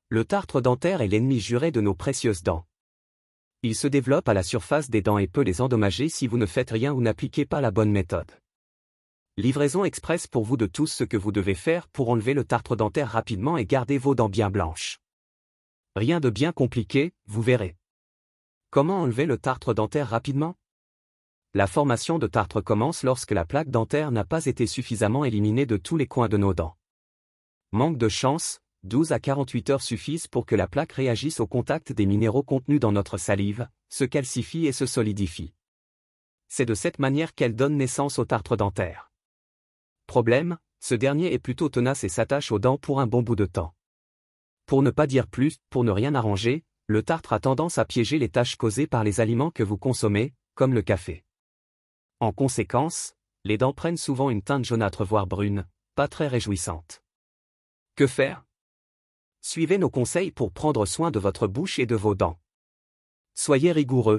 Le tartre dentaire est l'ennemi juré de nos précieuses dents. Il se développe à la surface des dents et peut les endommager si vous ne faites rien ou n'appliquez pas la bonne méthode. Livraison express pour vous de tous ce que vous devez faire pour enlever le tartre dentaire rapidement et garder vos dents bien blanches. Rien de bien compliqué, vous verrez. Comment enlever le tartre dentaire rapidement? La formation de tartre commence lorsque la plaque dentaire n'a pas été suffisamment éliminée de tous les coins de nos dents. Manque de chance, 12 à 48 heures suffisent pour que la plaque réagisse au contact des minéraux contenus dans notre salive, se calcifie et se solidifie. C'est de cette manière qu'elle donne naissance au tartre dentaire. Problème, ce dernier est plutôt tenace et s'attache aux dents pour un bon bout de temps. Pour ne pas dire plus, pour ne rien arranger, le tartre a tendance à piéger les taches causées par les aliments que vous consommez, comme le café. En conséquence, les dents prennent souvent une teinte jaunâtre voire brune, pas très réjouissante. Que faire? Suivez nos conseils pour prendre soin de votre bouche et de vos dents. Soyez rigoureux,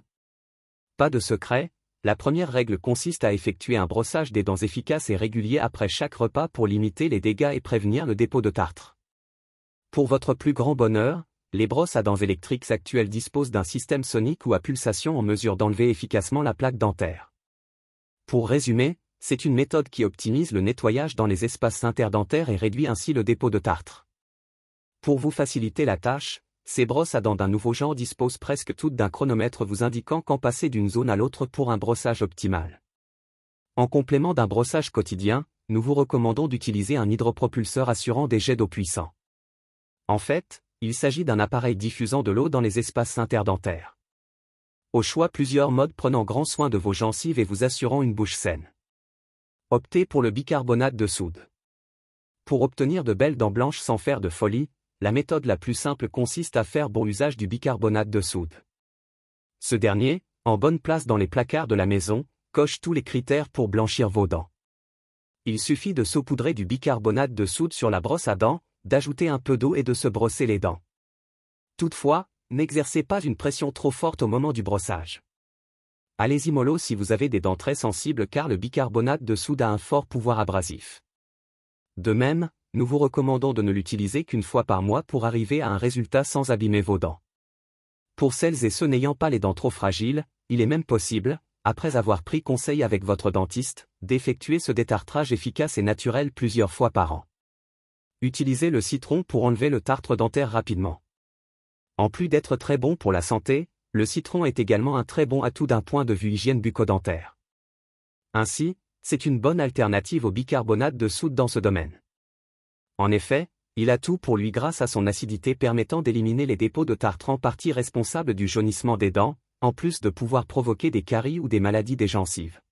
pas de secret, la première règle consiste à effectuer un brossage des dents efficace et régulier après chaque repas pour limiter les dégâts et prévenir le dépôt de tartre. Pour votre plus grand bonheur, les brosses à dents électriques actuelles disposent d'un système sonique ou à pulsation en mesure d'enlever efficacement la plaque dentaire. Pour résumer, c'est une méthode qui optimise le nettoyage dans les espaces interdentaires et réduit ainsi le dépôt de tartre. Pour vous faciliter la tâche, ces brosses à dents d'un nouveau genre disposent presque toutes d'un chronomètre vous indiquant quand passer d'une zone à l'autre pour un brossage optimal. En complément d'un brossage quotidien, nous vous recommandons d'utiliser un hydropropulseur assurant des jets d'eau puissants. En fait, il s'agit d'un appareil diffusant de l'eau dans les espaces interdentaires. Au choix, plusieurs modes prenant grand soin de vos gencives et vous assurant une bouche saine. Optez pour le bicarbonate de soude. Pour obtenir de belles dents blanches sans faire de folie, la méthode la plus simple consiste à faire bon usage du bicarbonate de soude. Ce dernier, en bonne place dans les placards de la maison, coche tous les critères pour blanchir vos dents. Il suffit de saupoudrer du bicarbonate de soude sur la brosse à dents, d'ajouter un peu d'eau et de se brosser les dents. Toutefois, n'exercez pas une pression trop forte au moment du brossage. Allez-y mollo si vous avez des dents très sensibles car le bicarbonate de soude a un fort pouvoir abrasif. De même, nous vous recommandons de ne l'utiliser qu'une fois par mois pour arriver à un résultat sans abîmer vos dents. Pour celles et ceux n'ayant pas les dents trop fragiles, il est même possible, après avoir pris conseil avec votre dentiste, d'effectuer ce détartrage efficace et naturel plusieurs fois par an. Utilisez le citron pour enlever le tartre dentaire rapidement. En plus d'être très bon pour la santé, le citron est également un très bon atout d'un point de vue hygiène bucco-dentaire. Ainsi, c'est une bonne alternative au bicarbonate de soude dans ce domaine. En effet, il a tout pour lui grâce à son acidité permettant d'éliminer les dépôts de tartre en partie responsables du jaunissement des dents, en plus de pouvoir provoquer des caries ou des maladies des gencives.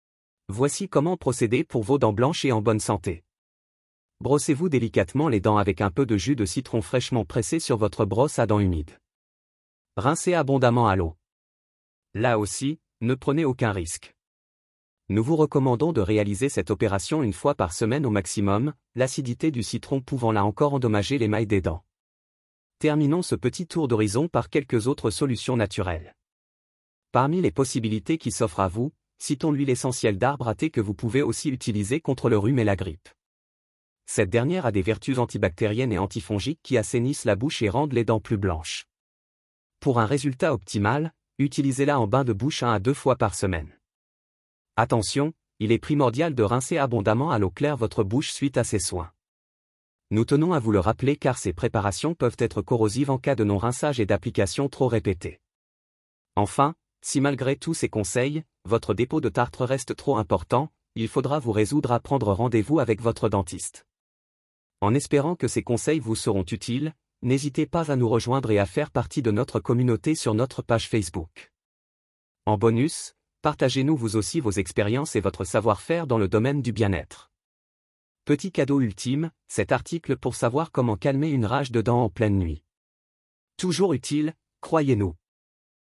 Voici comment procéder pour vos dents blanches et en bonne santé. Brossez-vous délicatement les dents avec un peu de jus de citron fraîchement pressé sur votre brosse à dents humide. Rincez abondamment à l'eau. Là aussi, ne prenez aucun risque. Nous vous recommandons de réaliser cette opération une fois par semaine au maximum, l'acidité du citron pouvant là encore endommager l'émail des dents. Terminons ce petit tour d'horizon par quelques autres solutions naturelles. Parmi les possibilités qui s'offrent à vous, citons l'huile essentielle d'arbre à thé que vous pouvez aussi utiliser contre le rhume et la grippe. Cette dernière a des vertus antibactériennes et antifongiques qui assainissent la bouche et rendent les dents plus blanches. Pour un résultat optimal, utilisez-la en bain de bouche 1 à 2 fois par semaine. Attention, il est primordial de rincer abondamment à l'eau claire votre bouche suite à ces soins. Nous tenons à vous le rappeler car ces préparations peuvent être corrosives en cas de non-rinçage et d'application trop répétée. Enfin, si malgré tous ces conseils, votre dépôt de tartre reste trop important, il faudra vous résoudre à prendre rendez-vous avec votre dentiste. En espérant que ces conseils vous seront utiles, n'hésitez pas à nous rejoindre et à faire partie de notre communauté sur notre page Facebook. En bonus, partagez-nous vous aussi vos expériences et votre savoir-faire dans le domaine du bien-être. Petit cadeau ultime, cet article pour savoir comment calmer une rage de dents en pleine nuit. Toujours utile, croyez-nous.